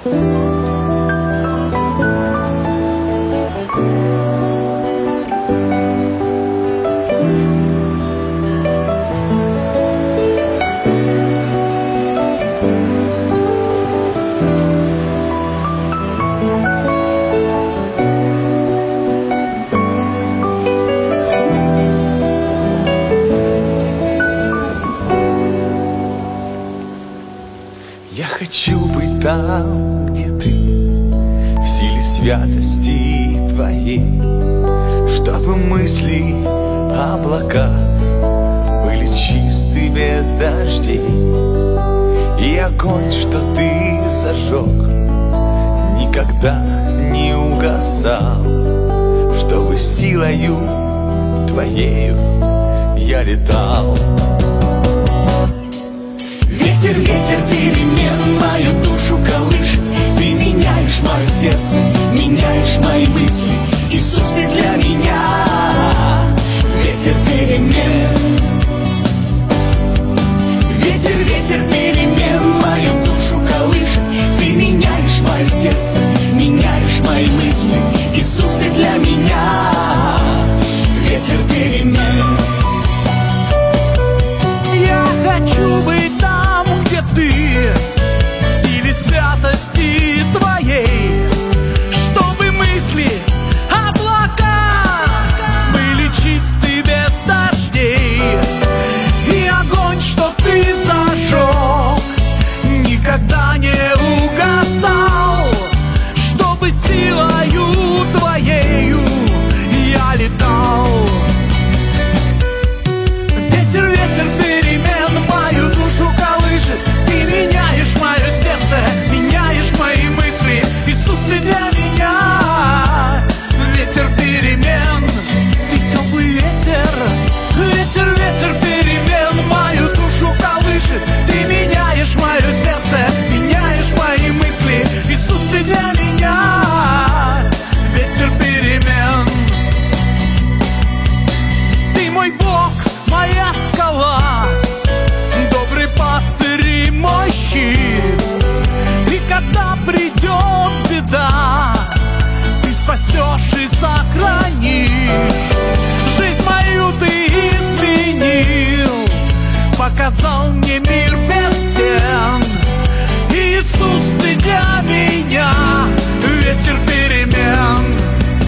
Я хочу быть там, где ты, в силе святости твоей, чтобы мысли, облака были чисты без дождей, и огонь, что ты зажег, никогда не угасал, чтобы силою твоею я летал. Ветер, ветер перемен мою душу колышет, ты меняешь мое сердце, меняешь мои мысли. Иисус, ты для меня ветер перемен. Ветер, ветер перемен мою душу колышет, ты меняешь мое сердце, меняешь мои мысли. Иисус, ты для меня ветер перемен. Я хочу быть там, где ты, в силе святости твоей, чтобы мысли, облака были чисты без дождей, и огонь, что ты зажег, никогда не угасал, чтобы силою твоею я летал. Ветер, ветер перемен мою душу колышет, ты меняешь мое сердце, меняешь мои мысли. Иисус, ты для меня ветер перемен. Ты теплый ветер, ветер, ветер перемен мою душу колышет, ты меняешь мое сердце, меняешь мои мысли. Иисус, ты для меня ветер перемен. Ты мой Бог, моя скала, добрый пастырь и мой щит. И когда придет беда, ты спасешь и сохранишь. Жизнь мою ты изменил, показал мне мир без стен. Иисус, ты для меня ветер перемен.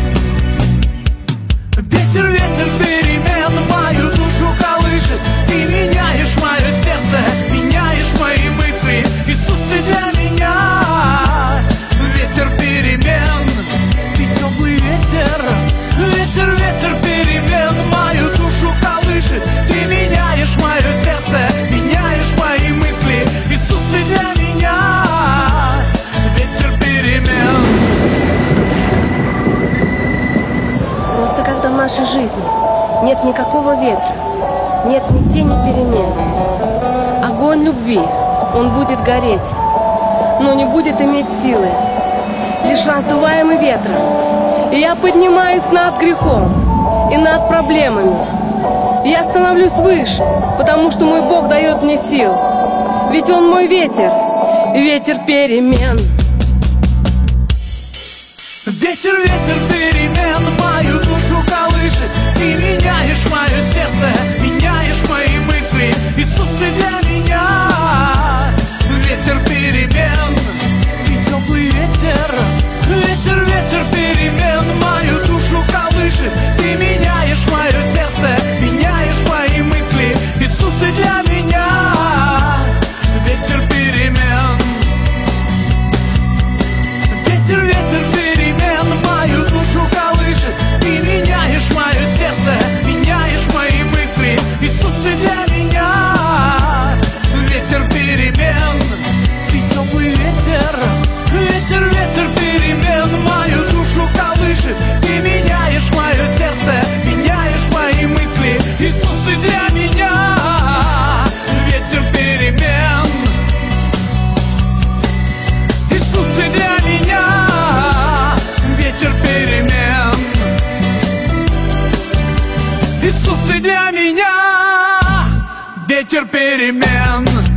Ветер, ветер перемен мою душу колышет, ты меняешь мое сердце, меняешь мои мысли. Иисус, ты для меня ветер перемен. Ты теплый ветер, ветер, ветер перемен мою душу колышет, ты меняешь мое сердце, меняешь мои мысли. Иисус, ты для меня ветер перемен. Просто когда в нашей жизни нет никакого ветра, нет ни тени перемен, огонь любви, он будет гореть, но не будет иметь силы, лишь раздуваемый ветром. И я поднимаюсь над грехом и над проблемами. И я становлюсь выше, потому что мой Бог дает мне сил. Ведь Он мой ветер, ветер перемен. Ветер, ветер перемен мою душу колышет, ты меняешь мое сердце, меняешь мои мысли. Иисус, ты для меня ветер перемен. Ты теплый ветер, ветер, ветер перемен мою душу колышет, ты меняешь мое сердце, меняешь мои мысли. Иисус, ты для меня ветер перемен. Ветер, ветер перемен мою душу колышет, ты меняешь мое сердце, меняешь мои мысли. Иисус, ты для меня ветер перемен. Ты теплый ветер, ветер, ветер перемен мою душу колышет, ты меняешь мое сердце, меняешь мои мысли. Иисус, ты для меня ветер перемен. Иисус, ты для меня ветер перемен. Иисус, ты для меня ветер перемен.